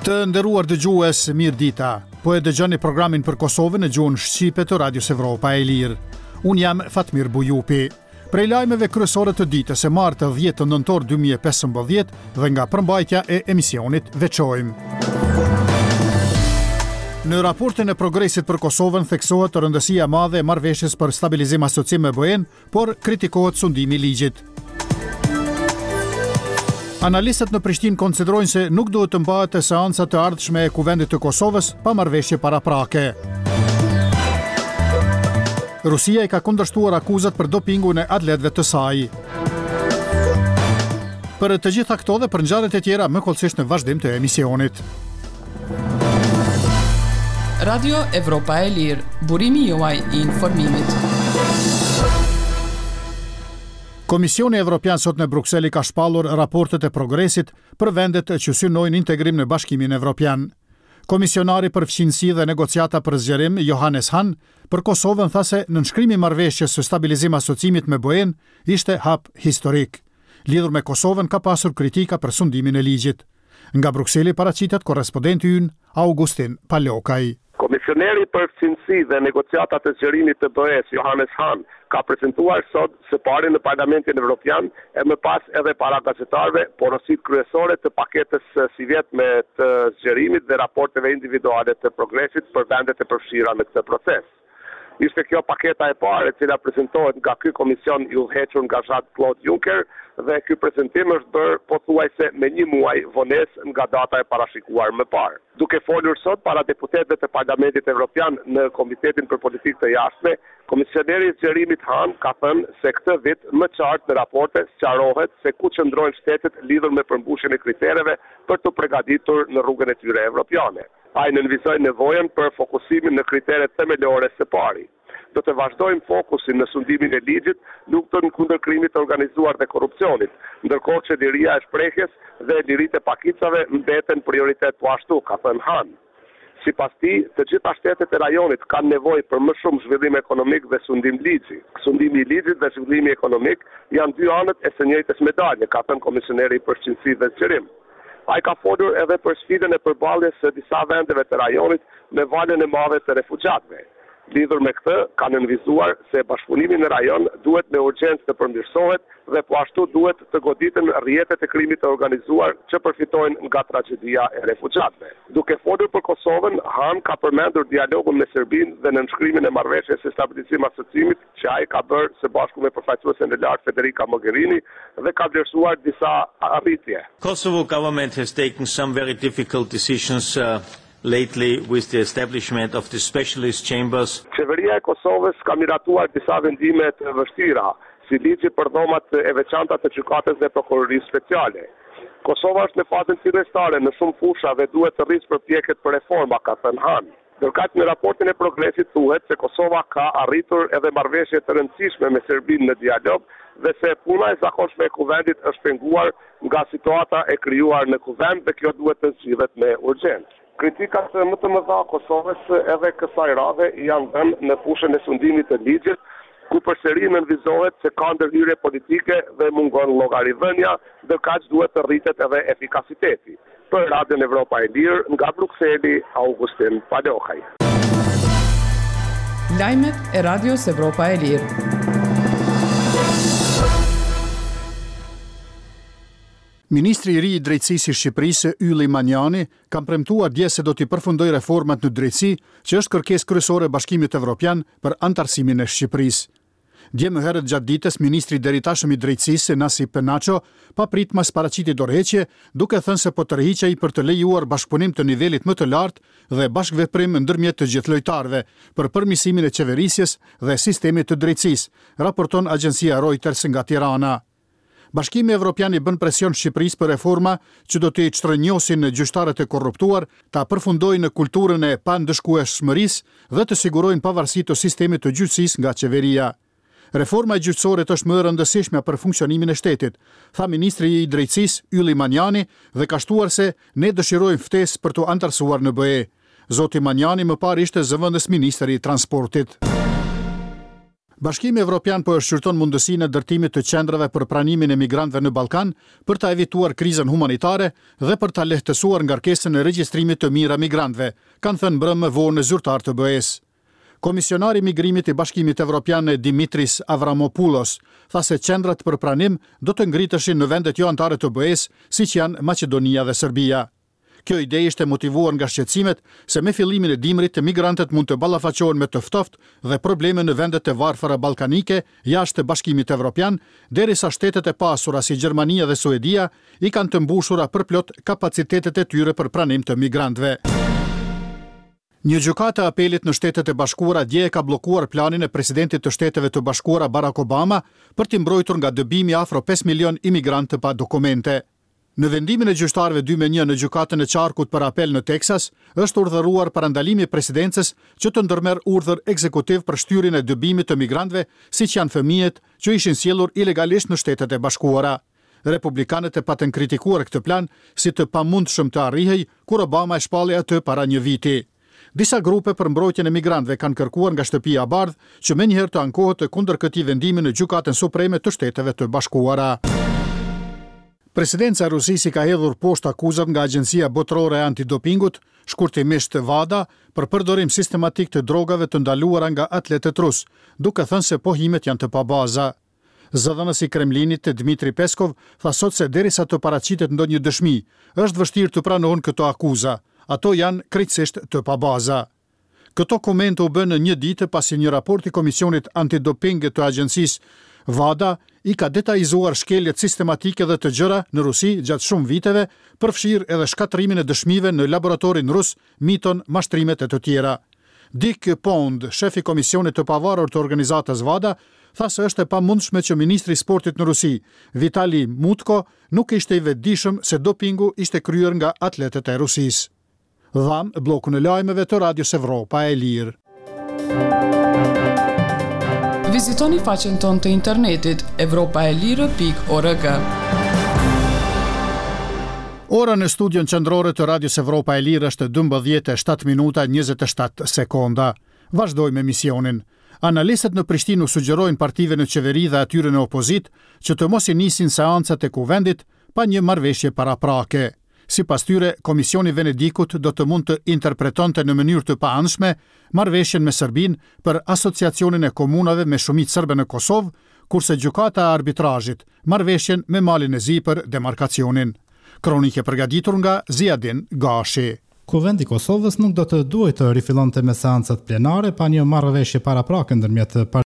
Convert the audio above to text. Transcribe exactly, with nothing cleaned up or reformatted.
Të nderuar dëgjues, mirë dita. Po e dëgjoni programin për Kosovën në gjuhën shqipe të Radios Evropa e Lirë. Unë jam Fatmir Bujupi. Prej lajmeve kryesore të ditës së martë dhjetë nëntor dy mijë e pesëmbëdhjetë dhe nga përmbajtja e emisionit veçojmë. Në raportin e progresit për Kosovën theksohet rëndësia e madhe e marrëveshjes për stabilizim asociim me B E-n, por kritikohet sundimi i ligjit. Analistët në Prishtinë konsiderojnë se nuk duhet të mbahet e seanca të ardhshme e Kuvendit të Kosovës pa marrëveshje paraprake. Rusia i ka kundërshtuar akuzat për dopingun e atletëve të saj. Për të gjitha këto dhe për ngjarjet e tjera më kollësisht në vazhdim të emisionit. Radio Evropa e Lirë, burimi juaj i informimit. Komisioni Evropian sot në Bruksel i ka shpallur raportet e progresit për vendet që synojnë integrim në Bashkimin Evropian. Komisionari për fqinësi dhe negociata për zgjerim, Johannes Hahn, për Kosovën tha se nënshkrimi i marrëveshjes së stabilizim asociimit me B E-n ishte hap historik. Lidhur me Kosovën ka pasur kritika për sundimin e ligjit. Nga Brukseli paraqitet korrespondenti ynë Augustin Palokaj. Komisioneri për fqinësi dhe negociatat e zgjerimit të B E-s, Johannes Hahn, ka prezentuar sot së pari në Parlamentin Evropian e më pas edhe para gazetarëve porosit kryesore të paketës si vjet me të zgjerimit dhe raporteve individuale të progresit për vendet e përfshira në këtë proces. Ishte kjo paketa e parë e cila prezentohet nga ky komision i udhëhequr nga Jean-Claude Juncker dhe ky prezantim është bërë pothuajse me një muaj vonesë nga data e parashikuar më parë. Duke folur sot para deputetëve të Parlamentit Evropian në Komitetin për Politikë të Jashtme, komisioneri i zgjerimit Hahn ka thënë se këtë vit më qartë në raporte sqarohet se ku qëndrojnë shtetet lidhur me përmbushjen e kritereve për të përgatitur në rrugën e tyre evropiane. Ai nënvizoi nevojën për fokusimin në kriteret themelore së pari. Do të vazhdojmë fokusin në sundimin e ligjit, luftën kundër krimit të organizuar dhe korrupsionit, ndërkohë që liria e shprehjes dhe liritë e pakicave mbeten prioritet po ashtu, ka thënë Hahn. Sipas tij, të gjitha shtetet e rajonit kanë nevojë për më shumë zhvillim ekonomik dhe sundim ligji. Sundimi i ligjit dhe zhvillimi ekonomik janë dy anët e së njëjtës medalje, ka thënë komisioneri për fqinësi dhe zgjerim. Ai ka folur edhe për sfidën e përballjes së disa vendeve të rajonit me valën e madhe të refugjatëve. Lidhur me këtë, ka nënvizuar se bashkëpunimi në rajon duhet me urgjencë të përmirësohet dhe po ashtu duhet të goditen rrjetet e krimit të organizuar që përfitojnë nga tragjedia e refugjatëve. Duke folur për Kosovën, Hahn ka përmendur dialogun me Serbinë dhe nënshkrimin e marrëveshjes së stabilizim asociimit që ai ka bërë së bashku me përfaqësuesen e lartë Federica Mogherini dhe ka vlerësuar disa arritje. Kosovo government has taken some very difficult decisions uh... lately with the establishment of the specialist chambers. Qeveria e Kosovës ka miratuar disa vendime të vështira, si ligji për dhomat e veçanta të gjykatës dhe prokurorisë speciale. Kosova është në fazën fillestare në shumë fusha dhe duhet të rrisë përpjekjet për reforma, ka thënë Hahn. Ndërkaq në raportin e progresit thuhet se Kosova ka arritur edhe marrëveshje të rëndësishme me Serbinë në dialog dhe se puna e zakonshme e kuvendit është penguar nga situata e krijuar në kuvend dhe kjo duhet të zgjidhet me urgjencë. Kritikat më të mëdha Kosovës edhe kësaj radhe janë dhënë në fushën e sundimit të ligjit, ku përsëri nënvizohet se ka ndërhyrje politike dhe mungon llogaridhënia, ndërkaq duhet të rritet edhe efikasiteti. Për Radion Evropa e Lirë, nga Brukseli, Augustin Palokaj. Lajmet e Radios Evropa e Lirë. Ministri i ri i drejtësisë i Shqipërisë, Ylli Manjani, ka premtuar dje se do t'i përfundojë reformat në drejtësi, që është kërkesë kryesore e Bashkimit Evropian për antarësimin e Shqipërisë. Dje më herët gjatë ditës, ministri i deritashëm i drejtësisë, Nasip Penacho, pa prit mas paraqiti dorëheqje, duke thënë se po tërhiqej për të lejuar bashkëpunim të nivelit më të lartë dhe bashkëveprim ndërmjet të gjithë lojtarëve për përmirësimin e qeverisjes dhe sistemit të drejtësisë, raporton agjencia Reuters nga Tirana. Bashkimi Evropian i bën presion Shqipërisë për reforma që do t'i çtrënjosin gjyqtarët e korruptuar, ta përfundojnë në kulturën e pandëshkueshmërisë dhe të sigurojnë pavarësi të sistemit të gjyqësisë nga qeveria. Reforma e gjyqësorit është më e rëndësishme për funksionimin e shtetit, tha ministri i drejtësisë Ylli Manjani dhe ka shtuar se ne dëshirojmë ftesë për të antarësuar në B E. Zoti Manjani më parë ishte zëvendës ministri i transportit. Bashkimi Evropian po e shqyrton mundësinë e ndërtimit të qendrave për pranimin e migrantëve në Ballkan për ta evituar krizën humanitare dhe për ta lehtësuar ngarkesën e regjistrimit të mirë migrantëve, kanë thënë mbrëmë vonë zyrtar të B E S. Komisionari i migrimit i Bashkimit Evropian Dimitris Avramopoulos tha se qendrat për pranim do të ngriteshin në vendet jo anëtare të B E S, siç janë Maqedonia dhe Serbia. Kjo ide ishte motivuar nga shqetësimet se me fillimin e dimrit migrantët mund të ballafaqohen me të ftoft dhe probleme në vendet e varfëra ballkanike jashtë Bashkimit Evropian, derisa shtetet e pasura si Gjermania dhe Suedia i kanë të mbushura përplot kapacitetet e tyre për pranim të migrantëve. Një gjykate apelit në Shtetet e Bashkuara dje e ka bllokuar planin e presidentit të Shteteve të Bashkuara Barack Obama për t'i mbrojtur nga dëbimi afro pesë milion imigrantë pa dokumente. Në vendimin e gjyqtarëve dy me një në gjykatën e qarkut për apel në Teksas, është urdhëruar parandalimi i presidencës që të ndërmerr urdhër ekzekutiv për shtyrjen e dëbimit të migrantëve, siç janë fëmijët që ishin sjellur ilegalisht në Shtetet e Bashkuara. Republikanët e patën kritikuar këtë plan si të pamundshëm të arrihej kur Obama e shpalli atë para një viti. Disa grupe për mbrojtjen e migrantëve kanë kërkuar nga shtëpia e bardhë që menjëherë të ankohet kundër këtij vendimi në Gjykatën Supreme të Shteteve të Bashkuara. Presidenca e Rusisë ka hedhur poshtë akuzat nga Agjencia Botërore e Antidopingut, shkurtimisht WADA, për përdorim sistematik të drogave të ndaluara nga atletët rus, duke thënë se pohimet janë të pabaza. Zëdhënësi i Kremlinit Dmitri Peskov tha sot se derisa të paraqitet ndonjë dëshmi, është vështirë të pranohen këto akuza. Ato janë krejtësisht të pabaza. Këto komente u bën në një ditë pasi një raport i Komisionit Antidoping të agjencisë WADA i ka detajzuar shkeljet sistematike dhe të gjëra në Rusi gjatë shumë viteve, përfshirë edhe shkatrimin e dëshmive në laboratorin rus, miton, mashtrimet e të tjera. Dick Pond, shef i Komisionit të pavarur të organizatës WADA, tha se është e pamundshme që ministri i sportit në Rusi, Vitali Mutko, nuk ishte i vetëdijshëm se dopingu ishte kryer nga atletët e Rusisë. Dham blokun e lajmeve të Radios Evropa e Lirë. Vizitoni faqen tonë të internetit evropaelire pikë org. Ora në studion qendrore të Radios Evropa e Lirë është dymbëdhjetë e shtatë minuta njëzet e shtatë sekonda. Vazhdojmë emisionin. Analistët në Prishtinë sugjerojnë partive në qeveri dhe atyre në opozit që të mos i nisin seancat e kuvendit pa një marrëveshje paraprake. Sipas tyre, Komisioni Venedikut do të mund të interpretonte në mënyrë të paanshme marrëveshjen me Serbinë për asociacionin e komunave me shumicë serbe në Kosovë, kurse gjykata e arbitrazhit marrëveshjen me Malin e Zi për demarkacionin. Kronike përgatitur nga Ziadin Gashi. Kuvendi i Kosovës nuk do të duhet të rifillonte me seancat plenare pa një marrëveshje paraprake ndërmjet